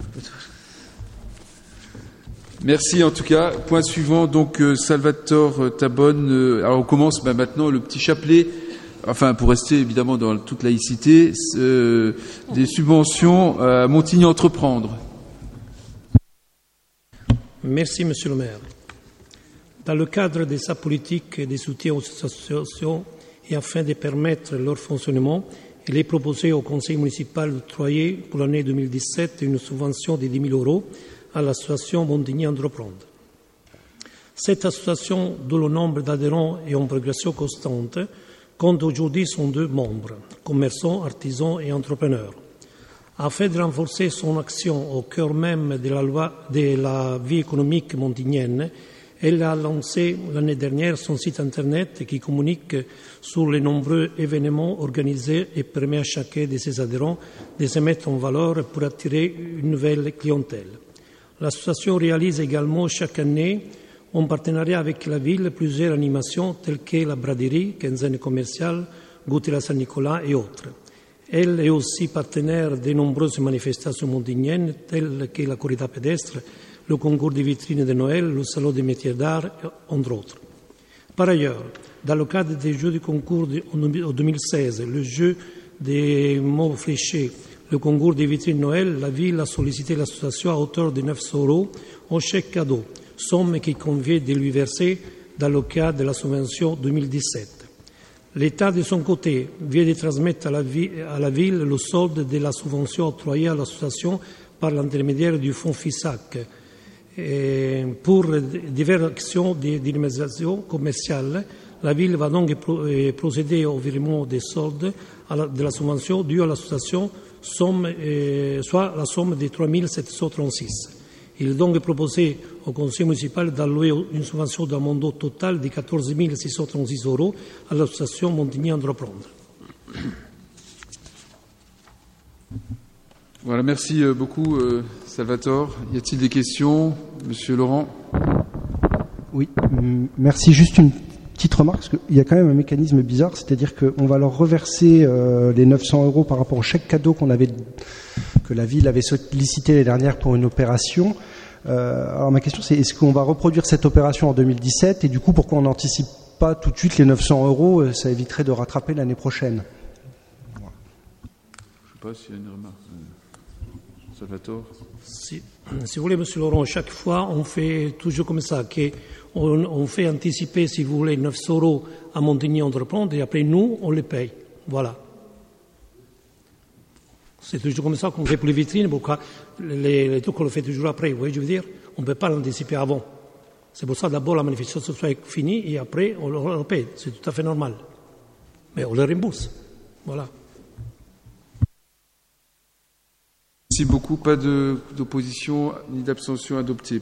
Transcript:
Merci en tout cas. Point suivant, donc Salvatore Tabone. Alors on commence maintenant le petit chapelet, enfin pour rester évidemment dans toute laïcité, des subventions à Montigny Entreprendre. Merci Monsieur le maire. Dans le cadre de sa politique de soutien aux associations et afin de permettre leur fonctionnement, il est proposé au conseil municipal d'octroyer pour l'année 2017 une subvention de 10 000 € à l'association Montigny Entreprendre. Cette association, dont le nombre d'adhérents est en progression constante, compte aujourd'hui 102 membres, commerçants, artisans et entrepreneurs. Afin de renforcer son action au cœur même de la vie économique montignienne, elle a lancé l'année dernière son site Internet qui communique sur les nombreux événements organisés et permet à chacun de ses adhérents de se mettre en valeur pour attirer une nouvelle clientèle. L'association réalise également chaque année, en partenariat avec la ville, plusieurs animations telles que la braderie, quinzaine commerciale, goûter à Saint-Nicolas et autres. Elle est aussi partenaire de nombreuses manifestations montigniennes telles que la corrida pédestre, le concours des vitrines de Noël, le salon des métiers d'art, entre autres. Par ailleurs, dans le cadre des Jeux du concours en 2016, le jeu des mots fléchés, le concours des vitrines de Noël, la ville a sollicité l'association à hauteur de 900 € en chèque cadeau, somme qu'il convient de lui verser dans le cadre de la subvention 2017. L'État, de son côté, vient de transmettre à la ville le solde de la subvention octroyée à l'association par l'intermédiaire du fonds FISAC pour diverses actions d'immigration commerciale. La ville va donc procéder au virement des soldes de la subvention due à l'association, soit la somme de 3 736. Il est donc proposé au conseil municipal d'allouer une subvention d'un montant total de 14 636 € à l'association Montigny Entreprendre. Voilà, merci beaucoup Salvatore. Y a-t-il des questions, Monsieur Laurent? Oui, merci. Juste une petite remarque, parce qu'il y a quand même un mécanisme bizarre, c'est-à-dire qu'on va leur reverser les 900 € par rapport au chèque cadeau que la ville avait sollicité l'année dernière pour une opération. Alors ma question c'est, est-ce qu'on va reproduire cette opération en 2017 et du coup pourquoi on n'anticipe pas tout de suite les 900 €? Ça éviterait de rattraper l'année prochaine. Voilà. Je ne sais pas s'il y a une remarque. Salvatore. Si vous voulez, Monsieur Laurent, chaque fois on fait toujours comme ça, on fait anticiper, si vous voulez, 900 € à Montigny Entreprendre et après nous on les paye. Voilà. C'est toujours comme ça qu'on fait pour les vitrines, pourquoi les trucs on le fait toujours après, vous voyez, je veux dire, on ne peut pas l'anticiper avant. C'est pour ça d'abord la manifestation soit finie et après on le paye, c'est tout à fait normal. Mais on le rembourse, voilà. Merci beaucoup, pas d'opposition ni d'abstention adoptée.